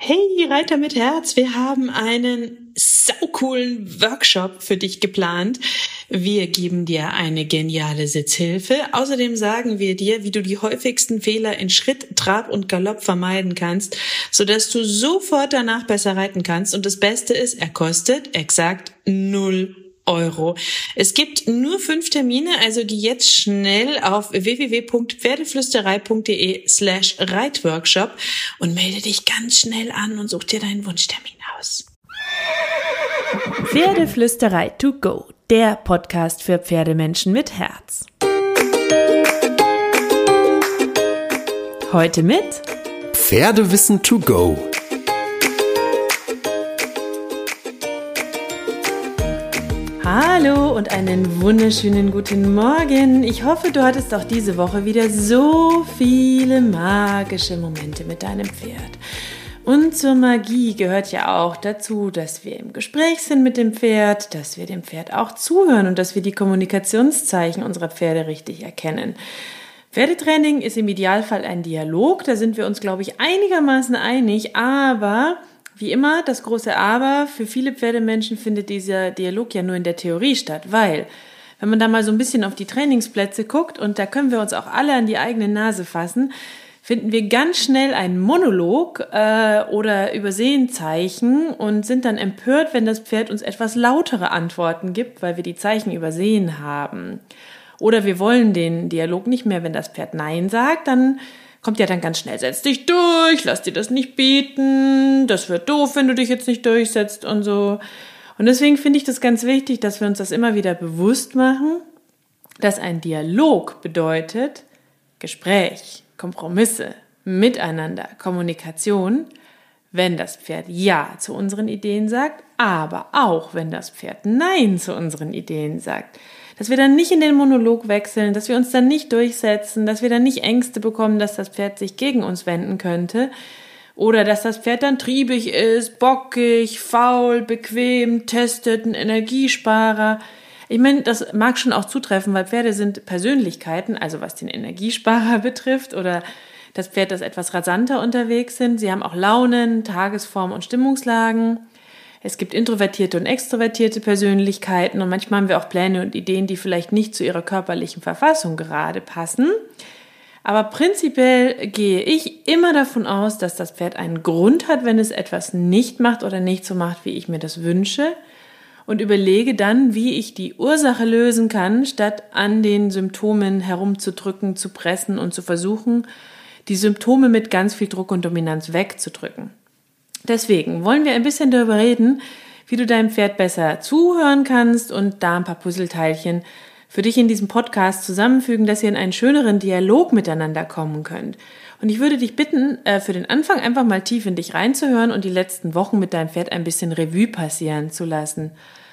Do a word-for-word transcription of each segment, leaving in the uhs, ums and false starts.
Hey Reiter mit Herz, wir haben einen saucoolen Workshop für dich geplant. Wir geben dir eine geniale Sitzhilfe. Außerdem sagen wir dir, wie du die häufigsten Fehler in Schritt, Trab und Galopp vermeiden kannst, sodass du sofort danach besser reiten kannst. Und das Beste ist, er kostet exakt null Euro. Es gibt nur fünf Termine, also geh jetzt schnell auf w w w punkt pferdeflüsterei punkt d e slash reitworkshop und melde dich ganz schnell an und such dir deinen Wunschtermin aus. Pferdeflüsterei to go, der Podcast für Pferdemenschen mit Herz. Heute mit Pferdewissen to go. Hallo und einen wunderschönen guten Morgen. Ich hoffe, du hattest auch diese Woche wieder so viele magische Momente mit deinem Pferd. Und zur Magie gehört ja auch dazu, dass wir im Gespräch sind mit dem Pferd, dass wir dem Pferd auch zuhören und dass wir die Kommunikationszeichen unserer Pferde richtig erkennen. Pferdetraining ist im Idealfall ein Dialog, da sind wir uns, glaube ich, einigermaßen einig, aber wie immer, das große Aber, für viele Pferdemenschen findet dieser Dialog ja nur in der Theorie statt, weil, wenn man da mal so ein bisschen auf die Trainingsplätze guckt, und da können wir uns auch alle an die eigene Nase fassen, finden wir ganz schnell einen Monolog äh, oder übersehen Zeichen und sind dann empört, wenn das Pferd uns etwas lautere Antworten gibt, weil wir die Zeichen übersehen haben. Oder wir wollen den Dialog nicht mehr, wenn das Pferd Nein sagt, dann kommt ja dann ganz schnell, setz dich durch, lass dir das nicht bieten, das wird doof, wenn du dich jetzt nicht durchsetzt und so. Und deswegen finde ich das ganz wichtig, dass wir uns das immer wieder bewusst machen, dass ein Dialog bedeutet Gespräch, Kompromisse, Miteinander, Kommunikation, wenn das Pferd Ja zu unseren Ideen sagt, aber auch wenn das Pferd Nein zu unseren Ideen sagt. Dass wir dann nicht in den Monolog wechseln, dass wir uns dann nicht durchsetzen, dass wir dann nicht Ängste bekommen, dass das Pferd sich gegen uns wenden könnte oder dass das Pferd dann triebig ist, bockig, faul, bequem, testet, ein Energiesparer. Ich meine, das mag schon auch zutreffen, weil Pferde sind Persönlichkeiten, also was den Energiesparer betrifft oder das Pferd, das etwas rasanter unterwegs sind. Sie haben auch Launen, Tagesform und Stimmungslagen. Es gibt introvertierte und extrovertierte Persönlichkeiten und manchmal haben wir auch Pläne und Ideen, die vielleicht nicht zu ihrer körperlichen Verfassung gerade passen. Aber prinzipiell gehe ich immer davon aus, dass das Pferd einen Grund hat, wenn es etwas nicht macht oder nicht so macht, wie ich mir das wünsche und überlege dann, wie ich die Ursache lösen kann, statt an den Symptomen herumzudrücken, zu pressen und zu versuchen, die Symptome mit ganz viel Druck und Dominanz wegzudrücken. Deswegen wollen wir ein bisschen darüber reden, wie du deinem Pferd besser zuhören kannst und da ein paar Puzzleteilchen für dich in diesem Podcast zusammenfügen, dass ihr in einen schöneren Dialog miteinander kommen könnt. Und ich würde dich bitten, für den Anfang einfach mal tief in dich reinzuhören und die letzten Wochen mit deinem Pferd ein bisschen Revue passieren zu lassen.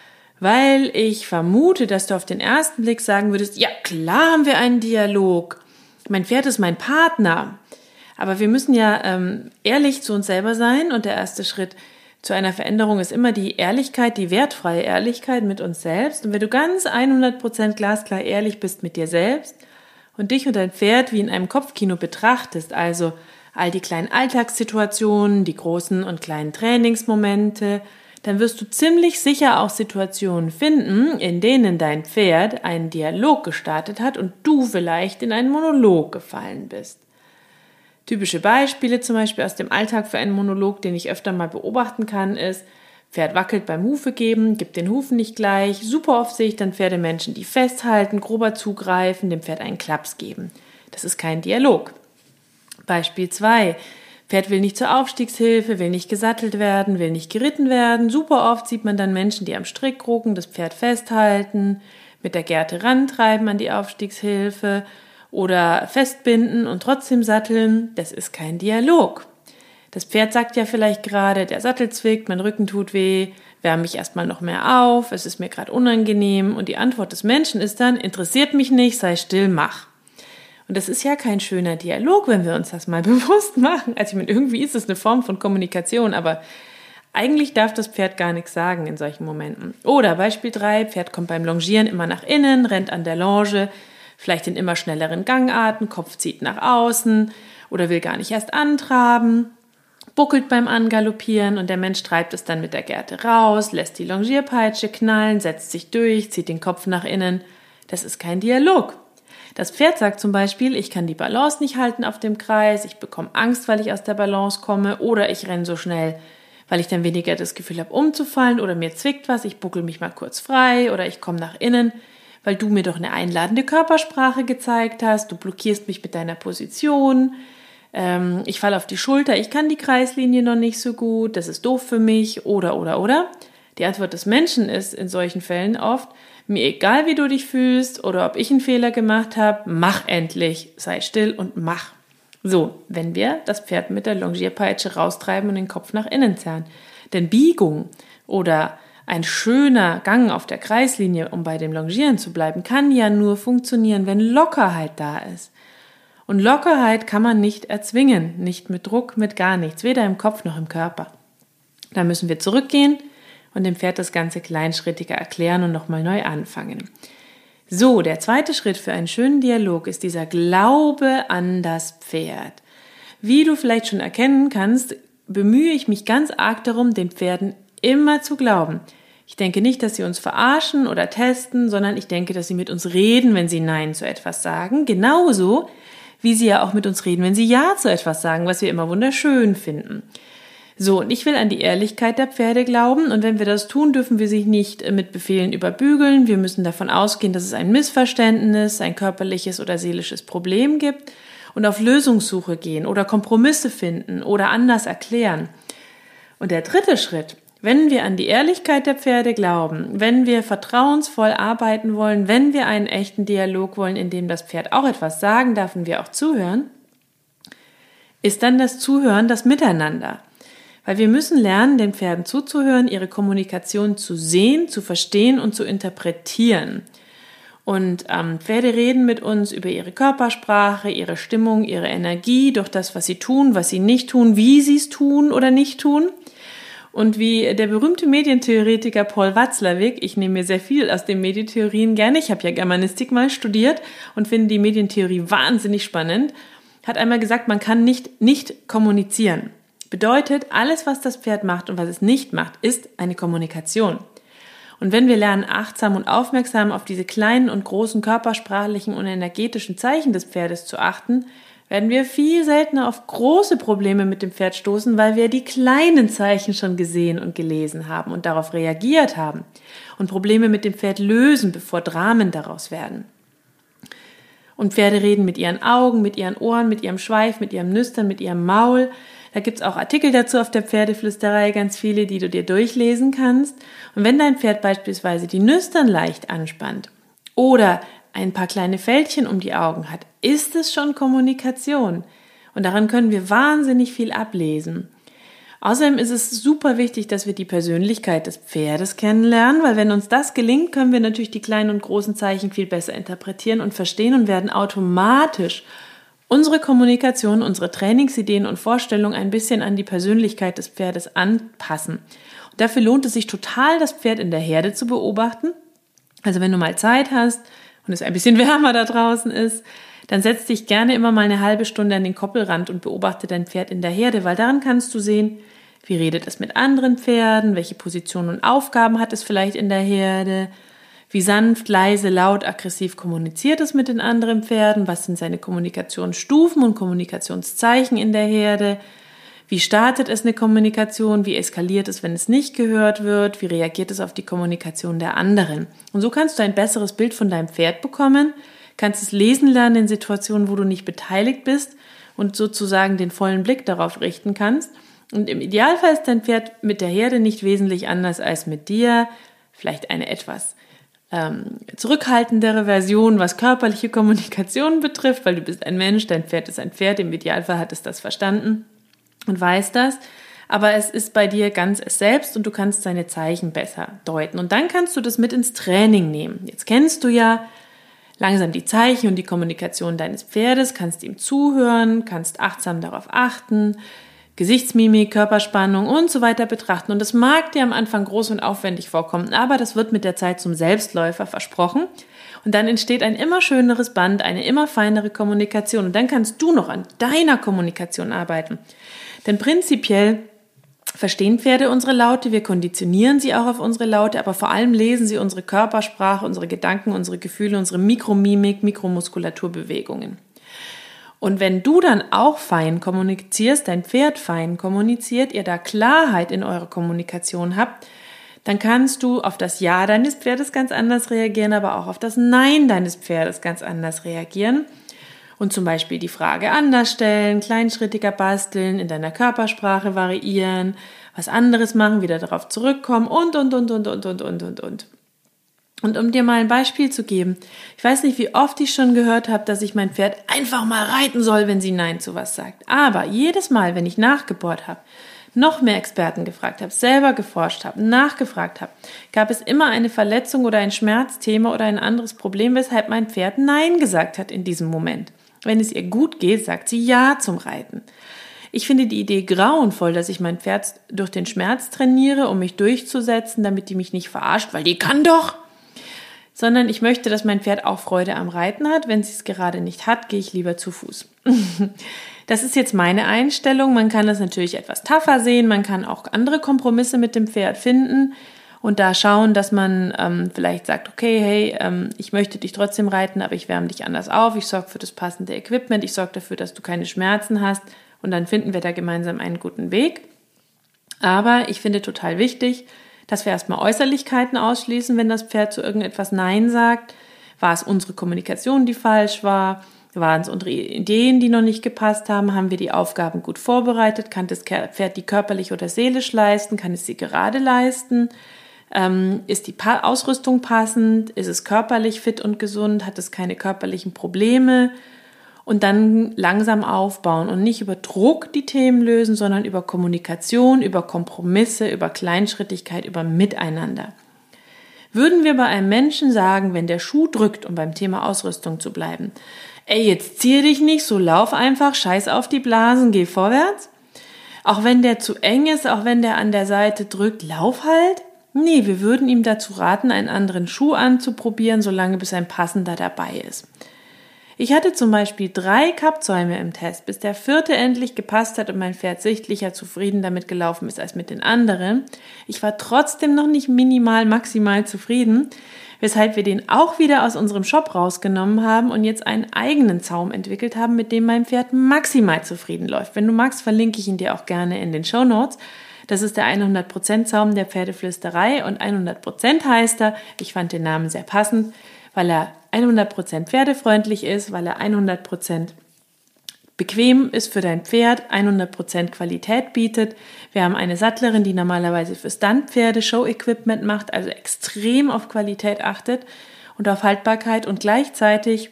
Weil ich vermute, dass du auf den ersten Blick sagen würdest, ja klar haben wir einen Dialog, mein Pferd ist mein Partner. Aber wir müssen ja ähm, ehrlich zu uns selber sein und der erste Schritt zu einer Veränderung ist immer die Ehrlichkeit, die wertfreie Ehrlichkeit mit uns selbst. Und wenn du ganz hundert Prozent glasklar ehrlich bist mit dir selbst und dich und dein Pferd wie in einem Kopfkino betrachtest, also all die kleinen Alltagssituationen, die großen und kleinen Trainingsmomente, dann wirst du ziemlich sicher auch Situationen finden, in denen dein Pferd einen Dialog gestartet hat und du vielleicht in einen Monolog gefallen bist. Typische Beispiele zum Beispiel aus dem Alltag für einen Monolog, den ich öfter mal beobachten kann, ist, Pferd wackelt beim Hufe geben, gibt den Hufen nicht gleich. Super oft sehe ich dann Pferdemenschen, die festhalten, grober zugreifen, dem Pferd einen Klaps geben. Das ist kein Dialog. Beispiel zwei. Pferd will nicht zur Aufstiegshilfe, will nicht gesattelt werden, will nicht geritten werden. Super oft sieht man dann Menschen, die am Strick rucken, das Pferd festhalten, mit der Gerte rantreiben an die Aufstiegshilfe oder festbinden und trotzdem satteln. Das ist kein Dialog. Das Pferd sagt ja vielleicht gerade, der Sattel zwickt, mein Rücken tut weh, wärme mich erstmal noch mehr auf, es ist mir gerade unangenehm und die Antwort des Menschen ist dann, interessiert mich nicht, sei still, mach. Und das ist ja kein schöner Dialog, wenn wir uns das mal bewusst machen. Also ich meine, irgendwie ist es eine Form von Kommunikation, aber eigentlich darf das Pferd gar nichts sagen in solchen Momenten. Oder Beispiel drei, Pferd kommt beim Longieren immer nach innen, rennt an der Longe, vielleicht in immer schnelleren Gangarten, Kopf zieht nach außen oder will gar nicht erst antraben. buckelt beim Angaloppieren und der Mensch treibt es dann mit der Gerte raus, lässt die Longierpeitsche knallen, setzt sich durch, zieht den Kopf nach innen. Das ist kein Dialog. Das Pferd sagt zum Beispiel, ich kann die Balance nicht halten auf dem Kreis, ich bekomme Angst, weil ich aus der Balance komme, oder ich renne so schnell, weil ich dann weniger das Gefühl habe, umzufallen, oder mir zwickt was, ich buckel mich mal kurz frei, oder ich komme nach innen, weil du mir doch eine einladende Körpersprache gezeigt hast, du blockierst mich mit deiner Position, ähm, ich falle auf die Schulter, ich kann die Kreislinie noch nicht so gut, das ist doof für mich, oder, oder, oder. Die Antwort des Menschen ist in solchen Fällen oft, mir egal, wie du dich fühlst oder ob ich einen Fehler gemacht habe, mach endlich, sei still und mach. So, wenn wir das Pferd mit der Longierpeitsche raustreiben und den Kopf nach innen zerren. Denn Biegung oder ein schöner Gang auf der Kreislinie, um bei dem Longieren zu bleiben, kann ja nur funktionieren, wenn Lockerheit da ist. Und Lockerheit kann man nicht erzwingen, nicht mit Druck, mit gar nichts, weder im Kopf noch im Körper. Da müssen wir zurückgehen und dem Pferd das Ganze kleinschrittiger erklären und nochmal neu anfangen. So, der zweite Schritt für einen schönen Dialog ist dieser Glaube an das Pferd. Wie du vielleicht schon erkennen kannst, bemühe ich mich ganz arg darum, den Pferden immer zu glauben. Ich denke nicht, dass sie uns verarschen oder testen, sondern ich denke, dass sie mit uns reden, wenn sie Nein zu etwas sagen. Genauso, wie sie ja auch mit uns reden, wenn sie Ja zu etwas sagen, was wir immer wunderschön finden. So, und ich will an die Ehrlichkeit der Pferde glauben und wenn wir das tun, dürfen wir sie nicht mit Befehlen überbügeln. Wir müssen davon ausgehen, dass es ein Missverständnis, ein körperliches oder seelisches Problem gibt und auf Lösungssuche gehen oder Kompromisse finden oder anders erklären. Und der dritte Schritt, wenn wir an die Ehrlichkeit der Pferde glauben, wenn wir vertrauensvoll arbeiten wollen, wenn wir einen echten Dialog wollen, in dem das Pferd auch etwas sagen darf und wir auch zuhören, ist dann das Zuhören das Miteinander. Weil wir müssen lernen, den Pferden zuzuhören, ihre Kommunikation zu sehen, zu verstehen und zu interpretieren. Und ähm, Pferde reden mit uns über ihre Körpersprache, ihre Stimmung, ihre Energie, durch das, was sie tun, was sie nicht tun, wie sie es tun oder nicht tun. Und wie der berühmte Medientheoretiker Paul Watzlawick, ich nehme mir sehr viel aus den Medientheorien gerne, ich habe ja Germanistik mal studiert und finde die Medientheorie wahnsinnig spannend, hat einmal gesagt, man kann nicht nicht kommunizieren. Bedeutet, alles, was das Pferd macht und was es nicht macht, ist eine Kommunikation. Und wenn wir lernen, achtsam und aufmerksam auf diese kleinen und großen körpersprachlichen und energetischen Zeichen des Pferdes zu achten, werden wir viel seltener auf große Probleme mit dem Pferd stoßen, weil wir die kleinen Zeichen schon gesehen und gelesen haben und darauf reagiert haben und Probleme mit dem Pferd lösen, bevor Dramen daraus werden. Und Pferde reden mit ihren Augen, mit ihren Ohren, mit ihrem Schweif, mit ihrem Nüstern, mit ihrem Maul. Da gibt's auch Artikel dazu auf der Pferdeflüsterei, ganz viele, die du dir durchlesen kannst. Und wenn dein Pferd beispielsweise die Nüstern leicht anspannt oder ein paar kleine Fältchen um die Augen hat, ist es schon Kommunikation. Und daran können wir wahnsinnig viel ablesen. Außerdem ist es super wichtig, dass wir die Persönlichkeit des Pferdes kennenlernen, weil wenn uns das gelingt, können wir natürlich die kleinen und großen Zeichen viel besser interpretieren und verstehen und werden automatisch unsere Kommunikation, unsere Trainingsideen und Vorstellungen ein bisschen an die Persönlichkeit des Pferdes anpassen. Und dafür lohnt es sich total, das Pferd in der Herde zu beobachten. Also wenn du mal Zeit hast und es ein bisschen wärmer da draußen ist, dann setz dich gerne immer mal eine halbe Stunde an den Koppelrand und beobachte dein Pferd in der Herde, weil daran kannst du sehen, wie redet es mit anderen Pferden, welche Positionen und Aufgaben hat es vielleicht in der Herde, wie sanft, leise, laut, aggressiv kommuniziert es mit den anderen Pferden, was sind seine Kommunikationsstufen und Kommunikationszeichen in der Herde, wie startet es eine Kommunikation, wie eskaliert es, wenn es nicht gehört wird, wie reagiert es auf die Kommunikation der anderen. Und so kannst du ein besseres Bild von deinem Pferd bekommen, kannst es lesen lernen in Situationen, wo du nicht beteiligt bist und sozusagen den vollen Blick darauf richten kannst. Und im Idealfall ist dein Pferd mit der Herde nicht wesentlich anders als mit dir, vielleicht eine etwas ähm, zurückhaltendere Version, was körperliche Kommunikation betrifft, weil du bist ein Mensch, dein Pferd ist ein Pferd, im Idealfall hat es das verstanden und weiß das, aber es ist bei dir ganz es selbst und du kannst seine Zeichen besser deuten. Und dann kannst du das mit ins Training nehmen. Jetzt kennst du ja langsam die Zeichen und die Kommunikation deines Pferdes, kannst ihm zuhören, kannst achtsam darauf achten, Gesichtsmimik, Körperspannung und so weiter betrachten. Und das mag dir am Anfang groß und aufwendig vorkommen, aber das wird mit der Zeit zum Selbstläufer versprochen. Und dann entsteht ein immer schöneres Band, eine immer feinere Kommunikation. Und dann kannst du noch an deiner Kommunikation arbeiten. Denn prinzipiell verstehen Pferde unsere Laute, wir konditionieren sie auch auf unsere Laute, aber vor allem lesen sie unsere Körpersprache, unsere Gedanken, unsere Gefühle, unsere Mikromimik, Mikromuskulaturbewegungen. Und wenn du dann auch fein kommunizierst, dein Pferd fein kommuniziert, ihr da Klarheit in eurer Kommunikation habt, dann kannst du auf das Ja deines Pferdes ganz anders reagieren, aber auch auf das Nein deines Pferdes ganz anders reagieren. Und zum Beispiel die Frage anders stellen, kleinschrittiger basteln, in deiner Körpersprache variieren, was anderes machen, wieder darauf zurückkommen und, und, und, und, und, und, und, und, und. Und um dir mal ein Beispiel zu geben, ich weiß nicht, wie oft ich schon gehört habe, dass ich mein Pferd einfach mal reiten soll, wenn sie Nein zu was sagt. Aber jedes Mal, wenn ich nachgebohrt habe, noch mehr Experten gefragt habe, selber geforscht habe, nachgefragt habe, gab es immer eine Verletzung oder ein Schmerzthema oder ein anderes Problem, weshalb mein Pferd Nein gesagt hat in diesem Moment. Wenn es ihr gut geht, sagt sie Ja zum Reiten. Ich finde die Idee grauenvoll, dass ich mein Pferd durch den Schmerz trainiere, um mich durchzusetzen, damit die mich nicht verarscht, weil die kann doch. Sondern ich möchte, dass mein Pferd auch Freude am Reiten hat. Wenn sie es gerade nicht hat, gehe ich lieber zu Fuß. Das ist jetzt meine Einstellung. Man kann das natürlich etwas tougher sehen. Man kann auch andere Kompromisse mit dem Pferd finden und da schauen, dass man ähm, vielleicht sagt, okay, hey, ähm, ich möchte dich trotzdem reiten, aber ich wärme dich anders auf. Ich sorge für das passende Equipment. Ich sorge dafür, dass du keine Schmerzen hast. Und dann finden wir da gemeinsam einen guten Weg. Aber ich finde total wichtig, dass wir erstmal Äußerlichkeiten ausschließen, wenn das Pferd zu irgendetwas Nein sagt. War es unsere Kommunikation, die falsch war? Waren es unsere Ideen, die noch nicht gepasst haben? Haben wir die Aufgaben gut vorbereitet? Kann das Pferd die körperlich oder seelisch leisten? Kann es sie gerade leisten? Ähm, ist die pa- Ausrüstung passend? Ist es körperlich fit und gesund? Hat es keine körperlichen Probleme? Und dann langsam aufbauen und nicht über Druck die Themen lösen, sondern über Kommunikation, über Kompromisse, über Kleinschrittigkeit, über Miteinander. Würden wir bei einem Menschen sagen, wenn der Schuh drückt, um beim Thema Ausrüstung zu bleiben, ey, jetzt zieh dich nicht, so lauf einfach, scheiß auf die Blasen, geh vorwärts. Auch wenn der zu eng ist, auch wenn der an der Seite drückt, lauf halt. Nee, wir würden ihm dazu raten, einen anderen Schuh anzuprobieren, solange bis ein passender dabei ist. Ich hatte zum Beispiel drei Kappzäume im Test, bis der vierte endlich gepasst hat und mein Pferd sichtlicher zufrieden damit gelaufen ist als mit den anderen. Ich war trotzdem noch nicht minimal, maximal zufrieden, weshalb wir den auch wieder aus unserem Shop rausgenommen haben und jetzt einen eigenen Zaum entwickelt haben, mit dem mein Pferd maximal zufrieden läuft. Wenn du magst, verlinke ich ihn dir auch gerne in den Shownotes. Das ist der hundert Prozent Zaum der Pferdeflüsterei und hundert Prozent heißt er. Ich fand den Namen sehr passend, weil er hundert Prozent pferdefreundlich ist, weil er hundert Prozent bequem ist für dein Pferd, hundert Prozent Qualität bietet. Wir haben eine Sattlerin, die normalerweise für Stuntpferde Show-Equipment macht, also extrem auf Qualität achtet und auf Haltbarkeit und gleichzeitig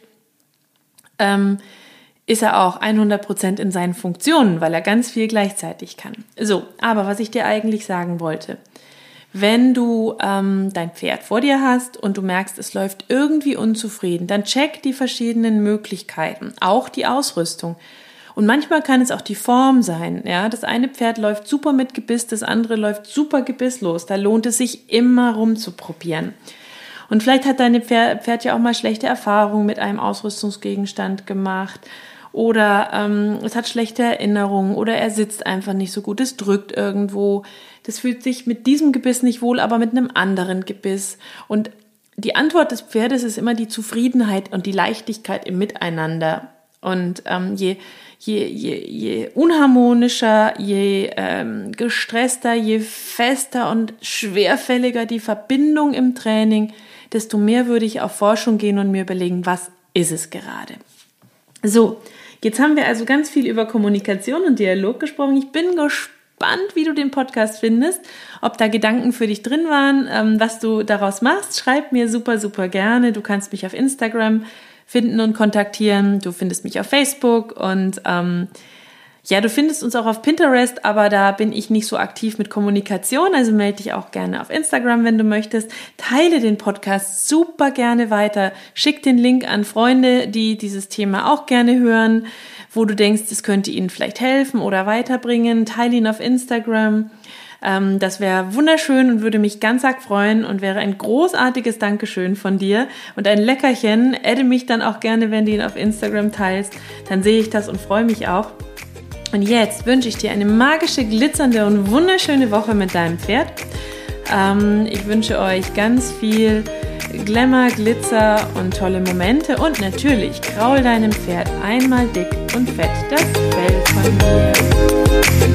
ähm, ist er auch hundert Prozent in seinen Funktionen, weil er ganz viel gleichzeitig kann. So, aber was ich dir eigentlich sagen wollte, wenn du ähm, dein Pferd vor dir hast und du merkst, es läuft irgendwie unzufrieden, dann check die verschiedenen Möglichkeiten, auch die Ausrüstung. Und manchmal kann es auch die Form sein. Ja, das eine Pferd läuft super mit Gebiss, das andere läuft super gebisslos. Da lohnt es sich immer rumzuprobieren. Und vielleicht hat deine Pferd, Pferd ja auch mal schlechte Erfahrungen mit einem Ausrüstungsgegenstand gemacht. Oder ähm, es hat schlechte Erinnerungen oder er sitzt einfach nicht so gut, es drückt irgendwo. Das fühlt sich mit diesem Gebiss nicht wohl, aber mit einem anderen Gebiss. Und die Antwort des Pferdes ist immer die Zufriedenheit und die Leichtigkeit im Miteinander. Und ähm, je, je, je, je unharmonischer, je ähm, gestresster, je fester und schwerfälliger die Verbindung im Training, desto mehr würde ich auf Forschung gehen und mir überlegen, was ist es gerade. So, jetzt haben wir also ganz viel über Kommunikation und Dialog gesprochen. Ich bin gespannt, wie du den Podcast findest, ob da Gedanken für dich drin waren, ähm, was du daraus machst. Schreib mir super, super gerne. Du kannst mich auf Instagram finden und kontaktieren. Du findest mich auf Facebook und ähm, ja, du findest uns auch auf Pinterest, aber da bin ich nicht so aktiv mit Kommunikation, also melde dich auch gerne auf Instagram, wenn du möchtest. Teile den Podcast super gerne weiter. Schick den Link an Freunde, die dieses Thema auch gerne hören, wo du denkst, es könnte ihnen vielleicht helfen oder weiterbringen. Teile ihn auf Instagram. Ähm, das wäre wunderschön und würde mich ganz arg freuen und wäre ein großartiges Dankeschön von dir und ein Leckerchen. Adde mich dann auch gerne, wenn du ihn auf Instagram teilst. Dann sehe ich das und freue mich auch. Und jetzt wünsche ich dir eine magische, glitzernde und wunderschöne Woche mit deinem Pferd. Ähm, ich wünsche euch ganz viel Glamour, Glitzer und tolle Momente. Und natürlich kraul deinem Pferd einmal dick und fett das Fell von mir.